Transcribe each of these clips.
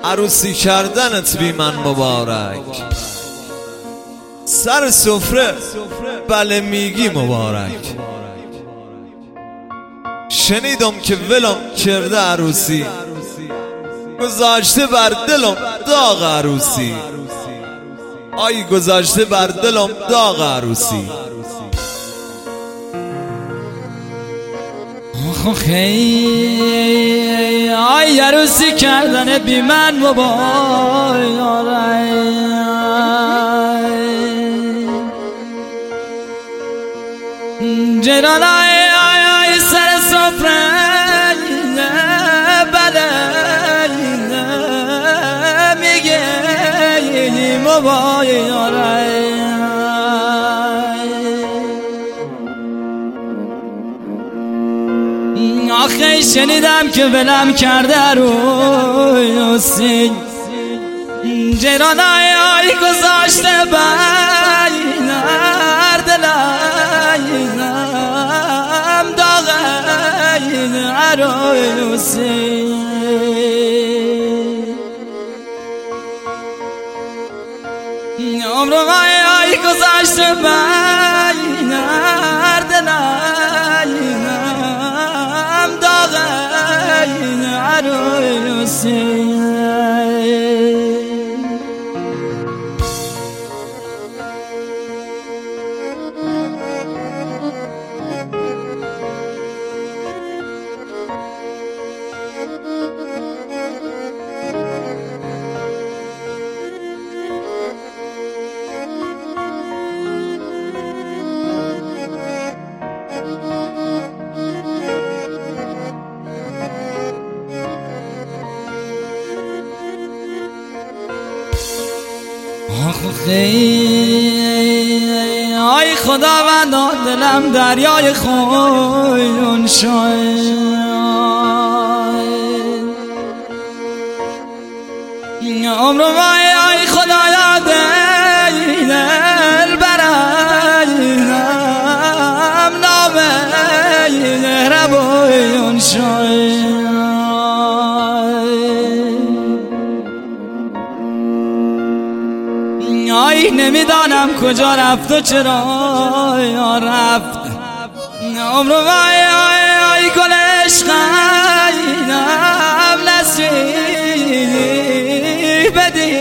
عروسی کردنت بی من مبارک، سر سفره بله میگی مبارک. شنیدم که ولم کرده عروسی، گذاشته بر دلم داغ عروسی. آی گذاشته بر دلم داغ عروسی. آی عروسی کردن بی من مبارک، جران آی سر سفره بله میگه مبارک. آخه شنیدم که ولم کرده عروسی، جرانای آی گذاشته بین دلم داغ عروسی. عمر آی گذاشته بین دلم داغ عروسی. آی خداوند دلم دریای خون شد، عمر آی خدایا دل برم نامه مهربون شد. آی نمیدانم کجا رفت و چرا رفت، عمر آی گل عشقم نصیب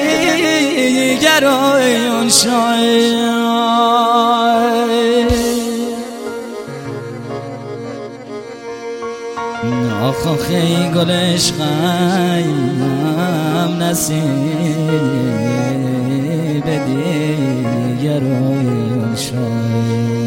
دیگران شد. آخه گل عشقم نصیب دیگران شد.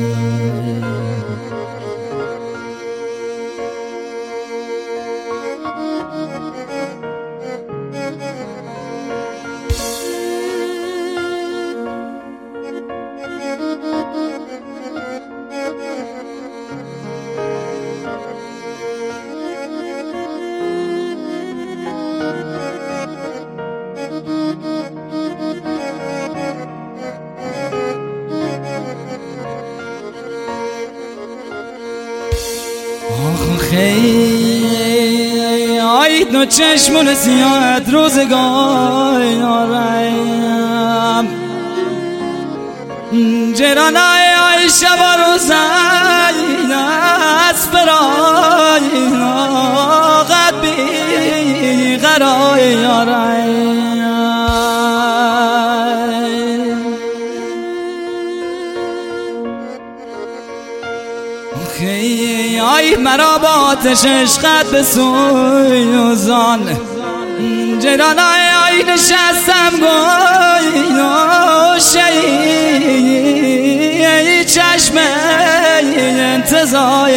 آی دو چشمون سیاهت روزگارم، جرانای آی شب و روزین از برای قد بی قرارم. آی مرا با آتش عشقت به سوزان، جرانای آی نشستم گوشه چشم انتظار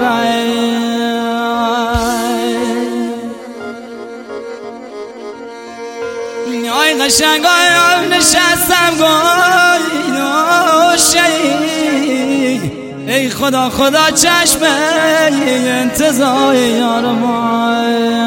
آی قشنگ آی نشستم گوشه ای خدا چشم انتظار یارم.